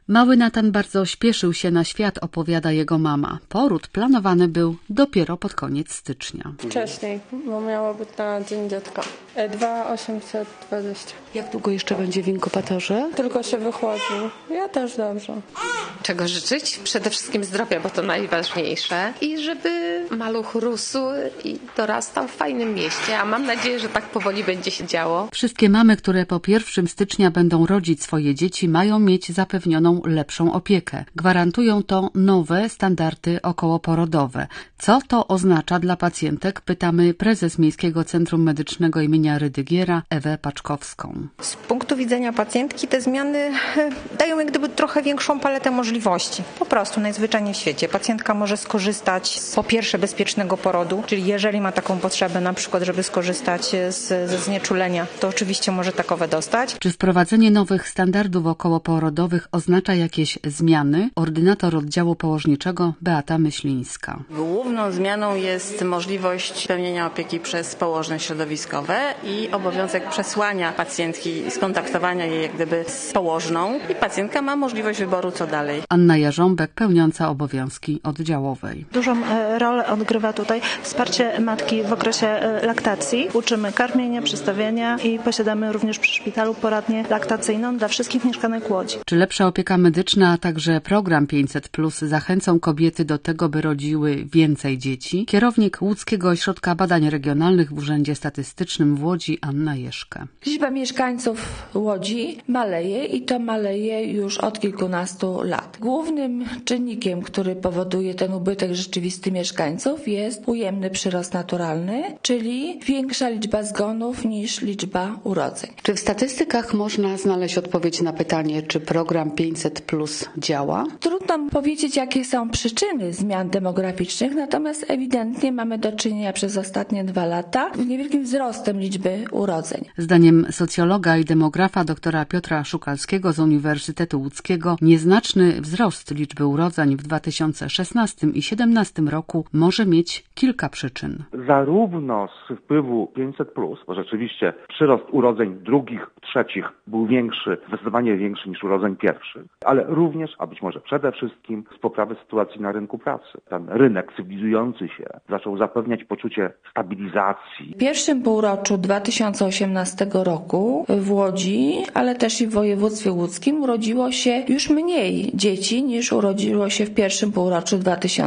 Mały Natan bardzo śpieszył się na świat, opowiada jego mama. Poród planowany był dopiero pod koniec stycznia. Wcześniej, bo miało być na dzień dziecka. 2,820. Jak długo jeszcze będzie w inkubatorze? Tylko się wychłodził. Ja też dobrze. Czego życzyć? Przede wszystkim zdrowia, bo to najważniejsze. I żeby maluch rósł i dorastał w fajnym mieście, a mam nadzieję, że tak powoli będzie się działo. Wszystkie mamy, które po 1 stycznia będą rodzić swoje dzieci, mają mieć zapewnioną lepszą opiekę. Gwarantują to nowe standardy okołoporodowe. Co to oznacza dla pacjentek? Pytamy prezes Miejskiego Centrum Medycznego imienia Rydygiera Ewę Paczkowską. Z punktu widzenia pacjentki te zmiany dają jak gdyby trochę większą paletę możliwości. Po prostu najzwyczajniej w świecie. Pacjentka może skorzystać z po pierwsze bezpiecznego porodu, czyli jeżeli ma taką potrzebę na przykład, żeby skorzystać ze znieczulenia, to oczywiście może takowe dostać. Czy wprowadzenie nowych standardów okołoporodowych oznacza jakieś zmiany? Ordynator oddziału położniczego Beata Myślińska. Główną zmianą jest możliwość pełnienia opieki przez położne środowiskowe i obowiązek przesłania pacjentki, skontaktowania jej jak gdyby z położną i pacjentka ma możliwość wyboru co dalej. Anna Jarząbek, pełniąca obowiązki oddziałowej. Dużą rolę odgrywa tutaj wsparcie matki w okresie laktacji. Uczymy karmienia, przystawiania i posiadamy również przy szpitalu poradnię laktacyjną dla wszystkich mieszkanek Łodzi. Czy lepsza opieka medyczna, a także program 500+ zachęcą kobiety do tego, by rodziły więcej dzieci? Kierownik Łódzkiego Ośrodka Badań Regionalnych w Urzędzie Statystycznym w Łodzi Anna Jeszkę. Liczba mieszkańców Łodzi maleje i to maleje już od kilkunastu lat. Głównym czynnikiem, który powoduje ten ubytek rzeczywisty mieszkańców jest ujemny przyrost naturalny, czyli większa liczba zgonów niż liczba urodzeń. Czy w statystykach można znaleźć odpowiedź na pytanie, czy program 500+ działa? Trudno powiedzieć, jakie są przyczyny zmian demograficznych, natomiast ewidentnie mamy do czynienia przez ostatnie 2 lata z niewielkim wzrostem liczby urodzeń. Zdaniem socjologa i demografa doktora Piotra Szukalskiego z Uniwersytetu Łódzkiego nieznaczny wzrost liczby urodzeń w 2016 i 2017 roku może mieć kilka przyczyn. Zarówno z wpływu 500+, bo rzeczywiście przyrost urodzeń drugich, trzecich był większy, zdecydowanie większy niż urodzeń pierwszych, ale również, a być może przede wszystkim z poprawy sytuacji na rynku pracy. Ten rynek cywilizujący się zaczął zapewniać poczucie stabilizacji. W pierwszym półroczu 2018 roku w Łodzi, ale też i w województwie łódzkim urodziło się już mniej dzieci niż urodziło się w pierwszym półroczu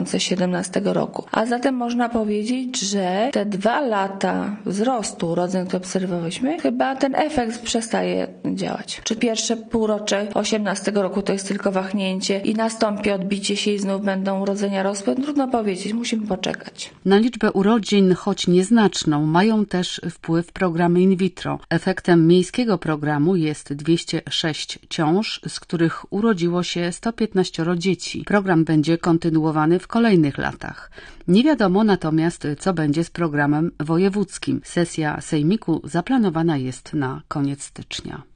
2017 roku. A zatem można powiedzieć, że te 2 lata wzrostu urodzeń, które obserwowaliśmy, chyba ten efekt przestaje działać. Czy pierwsze półrocze 2018 roku to jest tylko wahnięcie i nastąpi odbicie się i znów będą urodzenia rosły? Trudno powiedzieć, musimy poczekać. Na liczbę urodzin, choć nieznaczną, mają też wpływ programy in vitro. Efektem miejskiego programu jest 206 ciąż, z których urodziło się 115 dzieci. Program będzie kontynuowany w kolejnych latach. Nie wiadomo natomiast, co będzie z programem wojewódzkim. Sesja Sejmiku zaplanowana jest na koniec stycznia.